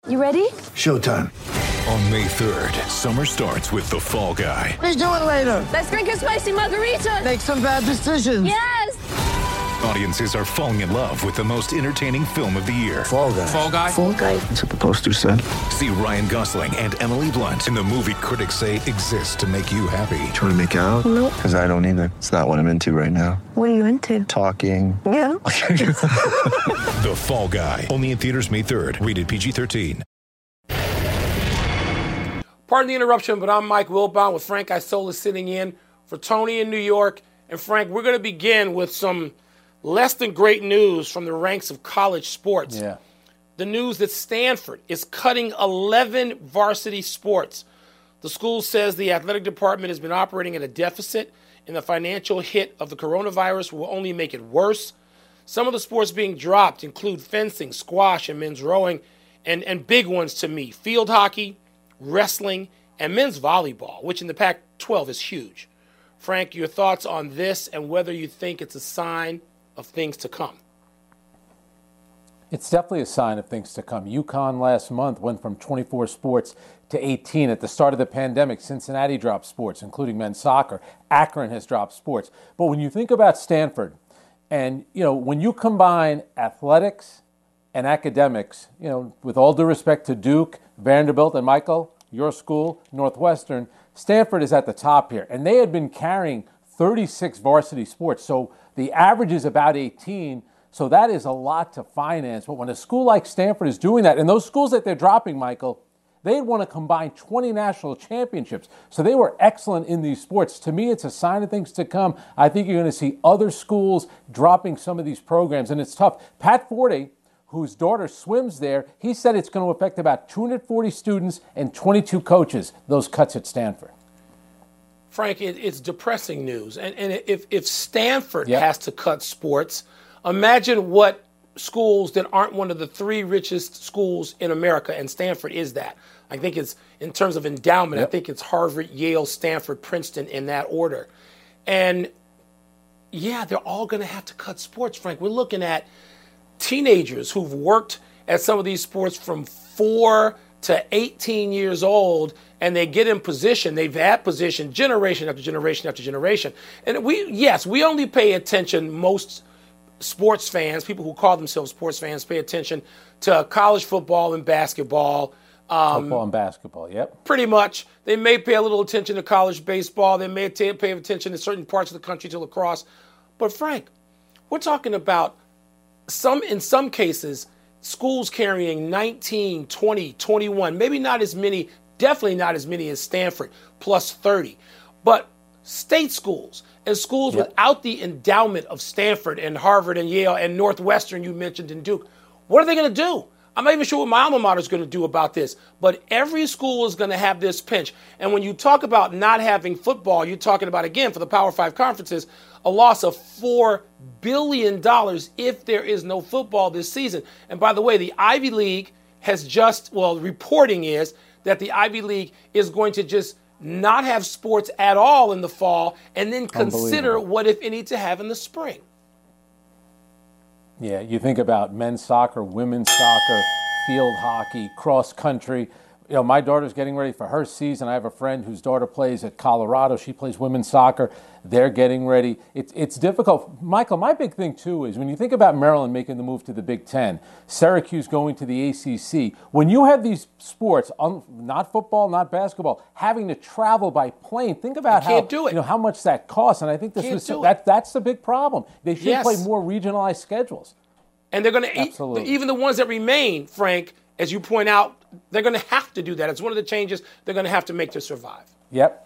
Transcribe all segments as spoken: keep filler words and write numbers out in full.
You ready? Showtime. On May third, summer starts with The Fall Guy. Let's do it later. Let's drink a spicy margarita. Make some bad decisions. Yes! Audiences are falling in love with the most entertaining film of the year. Fall Guy. Fall Guy? Fall guy. That's what the poster said. See Ryan Gosling and Emily Blunt in the movie critics say exists to make you happy. Trying to make it out? Nope. Because I don't either. It's not what I'm into right now. What are you into? Talking. Yeah. The Fall Guy. Only in theaters May third. Rated P G thirteen. Pardon the interruption, but I'm Mike Wilbon with Frank Isola sitting in for Tony in New York. And Frank, we're going to begin with some less than great news from the ranks of college sports. Yeah. The news that Stanford is cutting eleven varsity sports. The school says the athletic department has been operating at a deficit, and the financial hit of the coronavirus will only make it worse. Some of the sports being dropped include fencing, squash, and men's rowing, and, and big ones to me, field hockey, wrestling, and men's volleyball, which in the Pac twelve is huge. Frank, your thoughts on this and whether you think it's a sign of things to come? It's definitely a sign of things to come. UConn last month went from twenty-four sports to eighteen. At the start of the pandemic, Cincinnati dropped sports, including men's soccer. Akron has dropped sports. But when you think about Stanford, and you know, when you combine athletics and academics, you know, with all due respect to Duke, Vanderbilt, and Michael, your school, Northwestern, Stanford is at the top here. And they had been carrying thirty-six varsity sports. So the average is about eighteen. So that is a lot to finance. But when a school like Stanford is doing that, and those schools that they're dropping, Michael, they'd want to combine twenty national championships. So they were excellent in these sports. To me, it's a sign of things to come. I think you're going to see other schools dropping some of these programs. And it's tough. Pat Forte, whose daughter swims there, he said it's going to affect about two hundred forty students and twenty-two coaches, those cuts at Stanford. Frank, it, it's depressing news. And, and if, if Stanford Yep. has to cut sports, imagine what schools that aren't one of the three richest schools in America, and Stanford is that. I think it's, in terms of endowment, Yep. I think it's Harvard, Yale, Stanford, Princeton in that order. And yeah, they're all going to have to cut sports, Frank. We're looking at teenagers who've worked at some of these sports from four to eighteen years old, and they get in position. They've had position generation after generation after generation. And we, yes, we only pay attention, most sports fans, people who call themselves sports fans, pay attention to college football and basketball. Um, Football and basketball, yep. Pretty much. They may pay a little attention to college baseball. They may t- pay attention to certain parts of the country, to lacrosse. But Frank, we're talking about some, in some cases, schools carrying nineteen, twenty, twenty-one, maybe not as many, definitely not as many as Stanford, plus thirty. But state schools and schools Yep. without the endowment of Stanford and Harvard and Yale and Northwestern, you mentioned, and Duke, what are they going to do? I'm not even sure what my alma mater is going to do about this, but every school is going to have this pinch. And when you talk about not having football, you're talking about, again, for the Power Five conferences, a loss of four billion dollars if there is no football this season. And by the way, the Ivy League has just, well, reporting is that the Ivy League is going to just not have sports at all in the fall and then consider what, if any, to have in the spring. Yeah, you think about men's soccer, women's soccer, field hockey, cross country. You know, my daughter's getting ready for her season. I have a friend whose daughter plays at Colorado. She plays women's soccer. They're getting ready. It's it's difficult. Michael, my big thing, too, is when you think about Maryland making the move to the Big Ten, Syracuse going to the A C C, when you have these sports, not football, not basketball, having to travel by plane, think about how, do it. You know, how much that costs. And I think this Can't was do that, that's the big problem. They should Yes. play more regionalized schedules. And they're going to, Absolutely. even the ones that remain, Frank, as you point out, they're going to have to do that. It's one of the changes they're going to have to make to survive. Yep.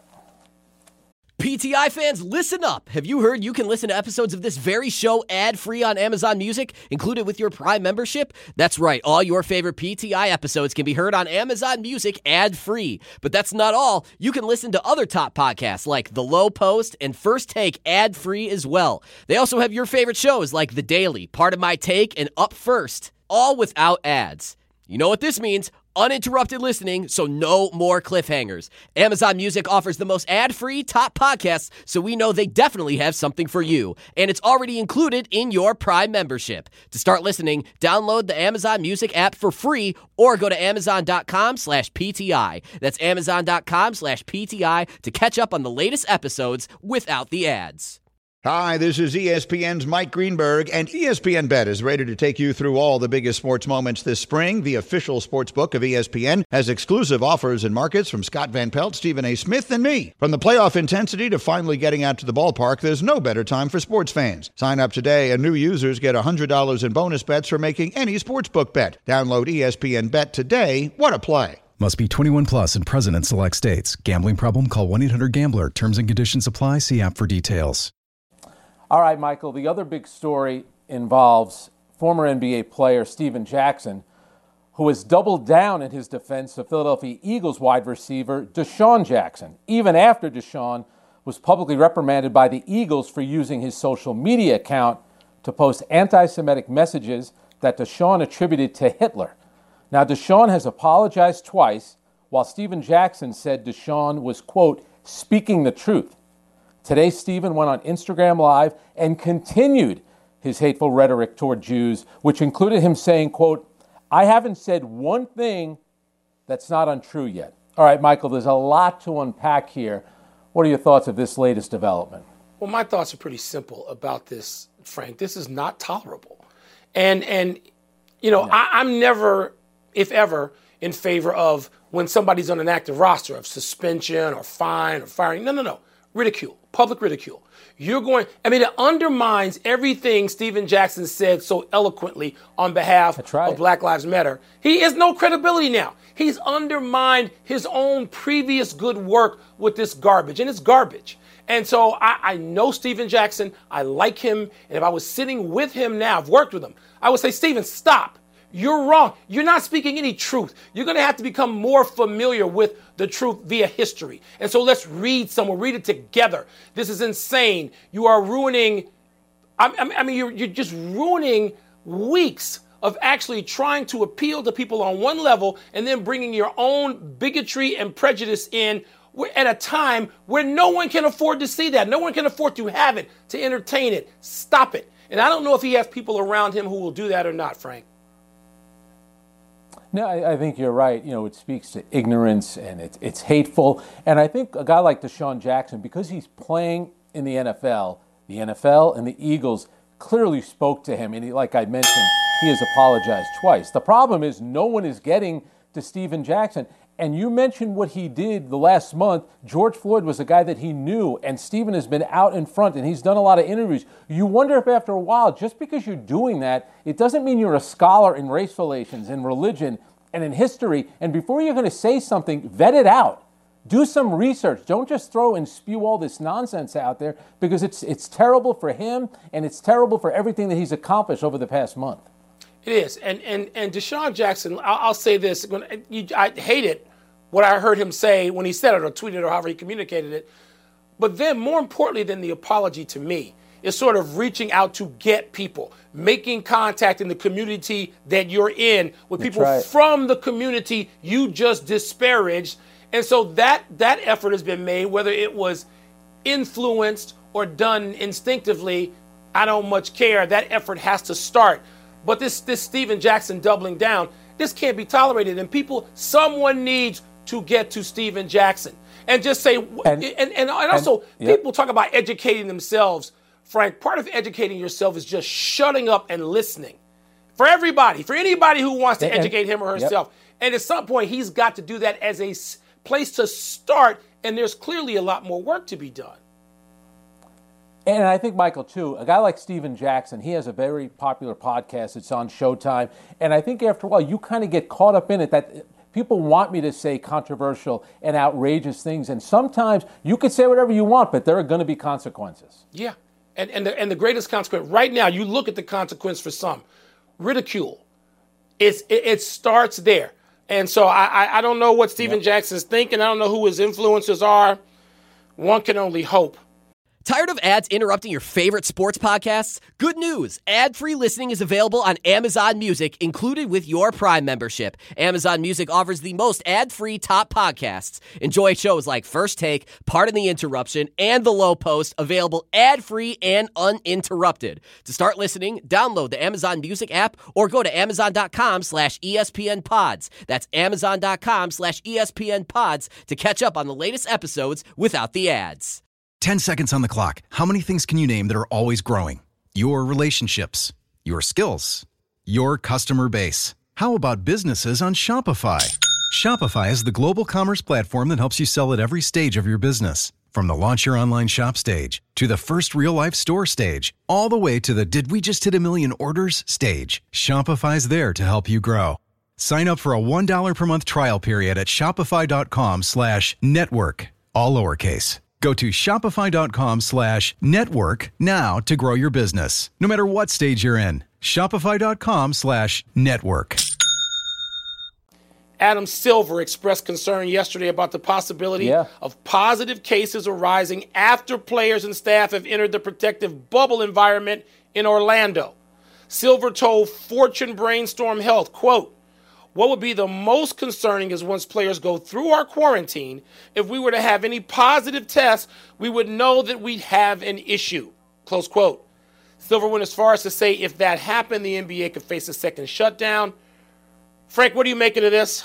P T I fans, listen up. Have you heard you can listen to episodes of this very show ad-free on Amazon Music, included with your Prime membership? That's right. All your favorite P T I episodes can be heard on Amazon Music ad-free. But that's not all. You can listen to other top podcasts like The Low Post and First Take ad-free as well. They also have your favorite shows like The Daily, Part of My Take, and Up First, all without ads. You know what this means? Uninterrupted listening, so no more cliffhangers. Amazon Music offers the most ad-free top podcasts, so we know they definitely have something for you. And it's already included in your Prime membership. To start listening, download the Amazon Music app for free or go to amazon.com slash PTI. That's amazon.com slash PTI to catch up on the latest episodes without the ads. Hi, this is E S P N's Mike Greenberg, and E S P N Bet is ready to take you through all the biggest sports moments this spring. The official sports book of E S P N has exclusive offers and markets from Scott Van Pelt, Stephen A. Smith, and me. From the playoff intensity to finally getting out to the ballpark, there's no better time for sports fans. Sign up today, and new users get one hundred dollars in bonus bets for making any sportsbook bet. Download E S P N Bet today. What a play. Must be twenty-one plus and present in select states. Gambling problem? Call one eight hundred gambler. Terms and conditions apply. See app for details. All right, Michael, the other big story involves former N B A player Stephen Jackson, who has doubled down in his defense of Philadelphia Eagles wide receiver Deshaun Jackson, even after Deshaun was publicly reprimanded by the Eagles for using his social media account to post anti-Semitic messages that Deshaun attributed to Hitler. Now, Deshaun has apologized twice, while Stephen Jackson said Deshaun was, quote, speaking the truth. Today, Stephen went on Instagram Live and continued his hateful rhetoric toward Jews, which included him saying, quote, I haven't said one thing that's not untrue yet. All right, Michael, there's a lot to unpack here. What are your thoughts of this latest development? Well, my thoughts are pretty simple about this, Frank. This is not tolerable. And, and you know, no. I, I'm never, if ever, in favor of when somebody's on an active roster of suspension or fine or firing. No, no, no. Ridicule, public ridicule. You're going, I mean, it undermines everything Stephen Jackson said so eloquently on behalf right. of Black Lives Matter. He has no credibility now. He's undermined his own previous good work with this garbage, and it's garbage. And so I, I know Stephen Jackson. I like him. And if I was sitting with him now, I've worked with him, I would say, Stephen, stop. You're wrong. You're not speaking any truth. You're going to have to become more familiar with the truth via history. And so let's read some. We'll read it together. This is insane. You are ruining, I, I mean, you're, you're just ruining weeks of actually trying to appeal to people on one level and then bringing your own bigotry and prejudice in at a time where no one can afford to see that. No one can afford to have it, to entertain it. Stop it. And I don't know if he has people around him who will do that or not, Frank. No, I, I think you're right. You know, it speaks to ignorance and it's it's hateful. And I think a guy like Deshaun Jackson, because he's playing in the N F L, the N F L and the Eagles clearly spoke to him. And he, like I mentioned, he has apologized twice. The problem is no one is getting to Stephen Jackson. And you mentioned what he did the last month. George Floyd was a guy that he knew, and Stephen has been out in front, and he's done a lot of interviews. You wonder if after a while, just because you're doing that, it doesn't mean you're a scholar in race relations, in religion, and in history. And before you're going to say something, vet it out. Do some research. Don't just throw and spew all this nonsense out there, because it's it's terrible for him, and it's terrible for everything that he's accomplished over the past month. It is. And and and Deshaun Jackson, I'll, I'll say this. When you, I hate it, what I heard him say when he said it or tweeted or however he communicated it. But then more importantly than the apology to me is sort of reaching out to get people, making contact in the community that you're in with people right. from the community you just disparaged. And so that that effort has been made, whether it was influenced or done instinctively, I don't much care. That effort has to start. But this this Stephen Jackson doubling down, this can't be tolerated. And people, someone needs to get to Stephen Jackson and just say, and, and, and, and also and, yep. people talk about educating themselves. Frank, part of educating yourself is just shutting up and listening. For everybody, for anybody who wants to and, educate him or herself. Yep. And at some point, he's got to do that as a place to start. And there's clearly a lot more work to be done. And I think, Michael, too, a guy like Stephen Jackson, he has a very popular podcast. It's on Showtime. And I think after a while, you kind of get caught up in it that people want me to say controversial and outrageous things. And sometimes you could say whatever you want, but there are going to be consequences. Yeah. And and the, and the greatest consequence right now, you look at the consequence for some, ridicule. It's, it, it starts there. And so I, I, I don't know what Stephen yep. Jackson's thinking. I don't know who his influencers are. One can only hope. Tired of ads interrupting your favorite sports podcasts? Good news! Ad-free listening is available on Amazon Music, included with your Prime membership. Amazon Music offers the most ad-free top podcasts. Enjoy shows like First Take, Pardon the Interruption, and The Low Post, available ad-free and uninterrupted. To start listening, download the Amazon Music app or go to amazon.com slash ESPN pods. That's amazon.com slash ESPN pods to catch up on the latest episodes without the ads. ten seconds on the clock. How many things can you name that are always growing? Your relationships, your skills, your customer base. How about businesses on Shopify? Shopify is the global commerce platform that helps you sell at every stage of your business. From the launch your online shop stage to the first real life store stage, all the way to the did we just hit a million orders stage. Shopify's there to help you grow. Sign up for a one dollar per month trial period at shopify.com slash network, all lowercase. Go to shopify.com slash network now to grow your business, no matter what stage you're in. Shopify.com slash network. Adam Silver expressed concern yesterday about the possibility Yeah. of positive cases arising after players and staff have entered the protective bubble environment in Orlando. Silver told Fortune Brainstorm Health, quote, "What would be the most concerning is once players go through our quarantine, if we were to have any positive tests, we would know that we have an issue," close quote. Silver went as far as to say if that happened, the N B A could face a second shutdown. Frank, what are you making of this?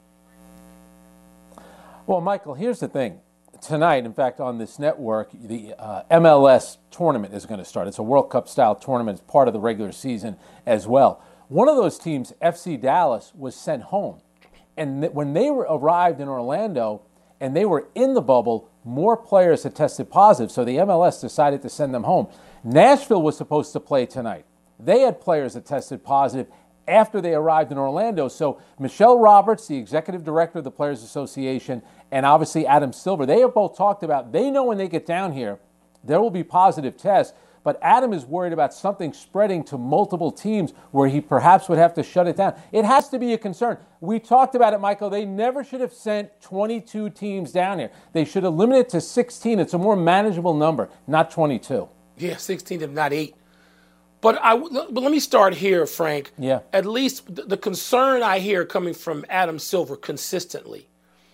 Well, Michael, here's the thing. Tonight, in fact, on this network, the uh, M L S tournament is going to start. It's a World Cup-style tournament. It's part of the regular season as well. One of those teams, F C Dallas, was sent home. And th- when they were arrived in Orlando and they were in the bubble, more players had tested positive, so the M L S decided to send them home. Nashville was supposed to play tonight. They had players that tested positive after they arrived in Orlando. So Michelle Roberts, the executive director of the Players Association, and obviously Adam Silver, they have both talked about, they know when they get down here, there will be positive tests. But Adam is worried about something spreading to multiple teams where he perhaps would have to shut it down. It has to be a concern. We talked about it, Michael. They never should have sent twenty-two teams down here. They should have limited it to sixteen. It's a more manageable number, not twenty-two. Yeah, sixteen, if not eight. But I, but let me start here, Frank. Yeah. At least the, the concern I hear coming from Adam Silver consistently,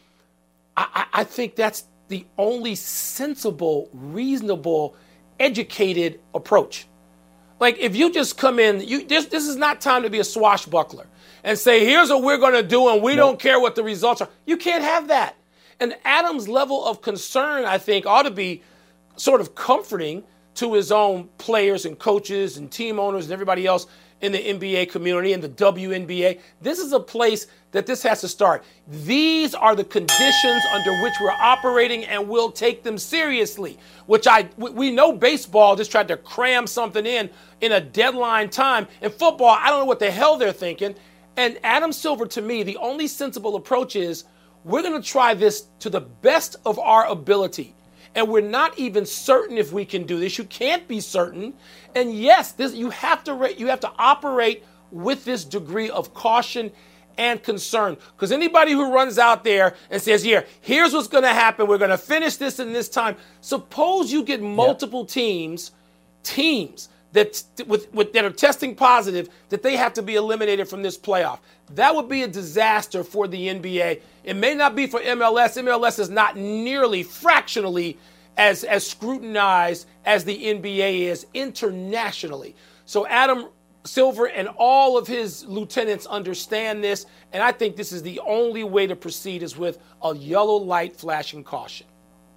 I, I, I think that's the only sensible, reasonable, educated approach. Like, if you just come in, you this, this is not time to be a swashbuckler and say, here's what we're going to do and we nope. don't care what the results are. You can't have that. And Adam's level of concern, I think, ought to be sort of comforting to his own players and coaches and team owners and everybody else in the N B A community and the W N B A. This is a place that this has to start. These are the conditions under which we're operating, and we'll take them seriously, which I we know baseball just tried to cram something in in a deadline time. In football, I don't know what the hell they're thinking. And Adam Silver, to me, the only sensible approach is we're going to try this to the best of our ability. And we're not even certain if we can do this. You can't be certain. And yes, this you have to you have to operate with this degree of caution and concern. Because anybody who runs out there and says, here, here's what's going to happen. We're going to finish this in this time. Suppose you get multiple yep. teams, teams that with, with that are testing positive, that they have to be eliminated from this playoff. That would be a disaster for the N B A. It may not be for M L S. M L S is not nearly fractionally as, as scrutinized as the N B A is internationally. So Adam Silver and all of his lieutenants understand this, and I think this is the only way to proceed is with a yellow light flashing caution.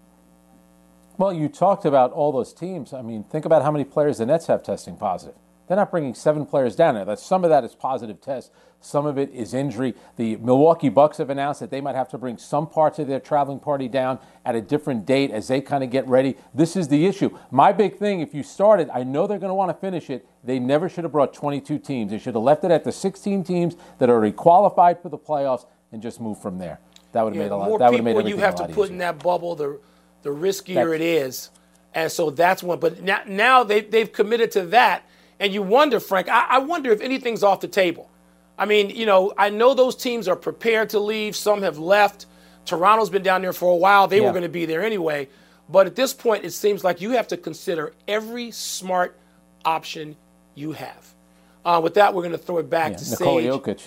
Well, you talked about all those teams. I mean, think about how many players the Nets have testing positive. They're not bringing seven players down there. That's, some of that is positive tests. Some of it is injury. The Milwaukee Bucks have announced that they might have to bring some parts of their traveling party down at a different date as they kind of get ready. This is the issue. My big thing, if you started, I know they're going to want to finish it. They never should have brought twenty-two teams. They should have left it at the sixteen teams that are already qualified for the playoffs and just moved from there. That would have yeah, made a lot. More That would have made people everything you have a lot to put easier. in that bubble, the the riskier That's, it is. And so that's one. But now, now they, they've committed to that. And you wonder, Frank, I, I wonder if anything's off the table. I mean, you know, I know those teams are prepared to leave. Some have left. Toronto's been down there for a while. They yeah. were going to be there anyway. But at this point, it seems like you have to consider every smart option you have. Uh, with that, we're going to throw it back yeah, to Nikola Sage. Jokic.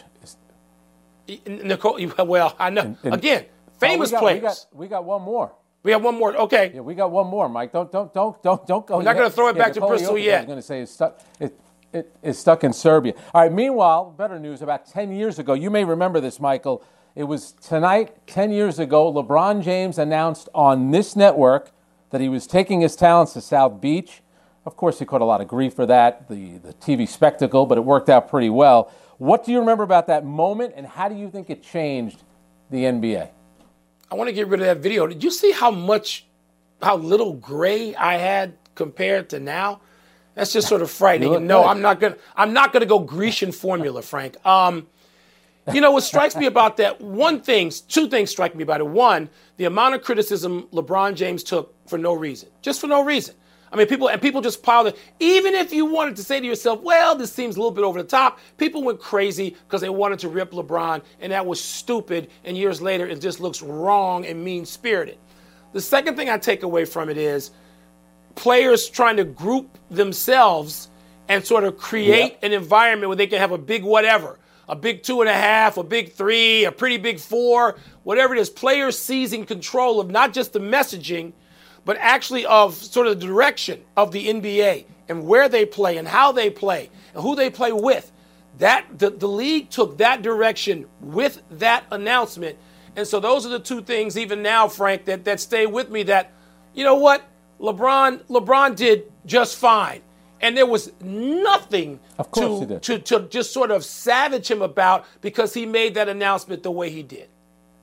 Nicole, well, I know. And, and, Again, famous oh, we got, players. We got, we got one more. We have one more. Okay. Yeah, we got one more, Mike. Don't, don't, don't, don't, don't go. We're not going to throw it yeah, back Nikola to Bristol Jokic, yet. I was going to say is stuck. It, it is stuck in Serbia. All right. Meanwhile, better news. About ten years ago, you may remember this, Michael. It was tonight, ten years ago. LeBron James announced on this network that he was taking his talents to South Beach. Of course, he caught a lot of grief for that, the the T V spectacle, but it worked out pretty well. What do you remember about that moment, and how do you think it changed the N B A? I want to get rid of that video. Did you see how much, how little gray I had compared to now? That's just sort of frightening. And no, good. I'm not gonna. I'm not gonna go Grecian formula, Frank. Um, you know what strikes me about that? One thing, two things strike me about it. One, the amount of criticism LeBron James took for no reason, just for no reason. I mean, people and people just piled it. Even if you wanted to say to yourself, well, this seems a little bit over the top, people went crazy because they wanted to rip LeBron, and that was stupid. And years later, it just looks wrong and mean-spirited. The second thing I take away from it is players trying to group themselves and sort of create Yep. an environment where they can have a big whatever, a big two and a half, a big three, a pretty big four, whatever it is. Players seizing control of not just the messaging, but actually of sort of the direction of the N B A and where they play and how they play and who they play with. That the, the league took that direction with that announcement. And so those are the two things even now, Frank, that, that stay with me that, you know what, LeBron LeBron did just fine. And there was nothing Of course to, he did. to, to just sort of savage him about because he made that announcement the way he did.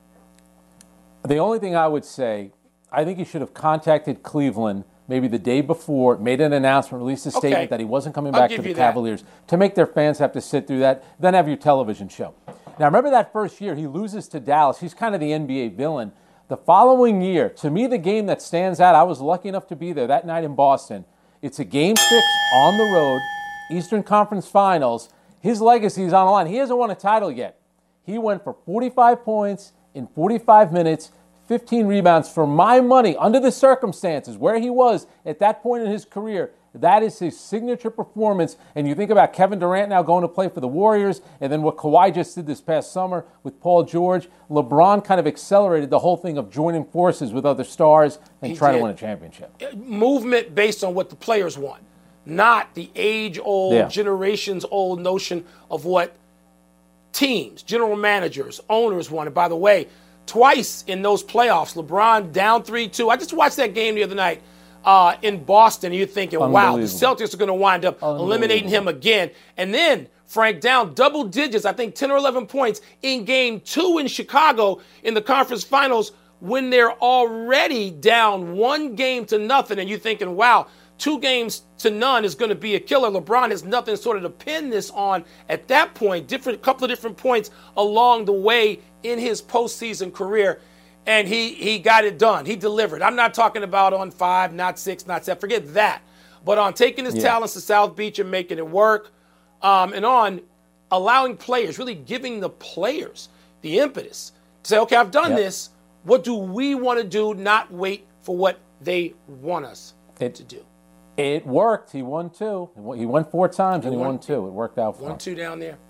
The only thing I would say, I think he should have contacted Cleveland maybe the day before, made an announcement, released a statement Okay. that he wasn't coming I'll back give to the you that. Cavaliers to make their fans have to sit through that, then have your television show. Now, remember that first year he loses to Dallas. He's kind of the N B A villain. The following year, to me, the game that stands out, I was lucky enough to be there that night in Boston. It's a game six on the road, Eastern Conference Finals. His legacy is on the line. He hasn't won a title yet. He went for forty-five points in forty-five minutes, fifteen rebounds. For my money, under the circumstances, where he was at that point in his career, that is his signature performance. And you think about Kevin Durant now going to play for the Warriors, and then what Kawhi just did this past summer with Paul George. LeBron kind of accelerated the whole thing of joining forces with other stars and He trying did. to win a championship. Movement based on what the players want, not the age-old, Yeah. generations-old notion of what teams, general managers, owners wanted. By the way, twice in those playoffs, LeBron down three two. I just watched that game the other night uh, in Boston, and you're thinking, wow, the Unbelievable. Celtics are going to wind up eliminating him again. And then Frank down double digits, I think ten or eleven points in game two in Chicago in the conference finals when they're already down one game to nothing. And you're thinking, wow, two games to none is going to be a killer. LeBron has nothing sort of to pin this on at that point. Different couple of different points along the way in his postseason career. And he he got it done. He delivered. I'm not talking about on five, not six, not seven. Forget that. But on taking his Yeah. talents to South Beach and making it work, um, and on allowing players, really giving the players the impetus to say, okay, I've done Yep. this. What do we want to do? Not wait for what they want us It- to do. It worked. He won two. He won four times and he won- won two. It worked out for One, him. two down there.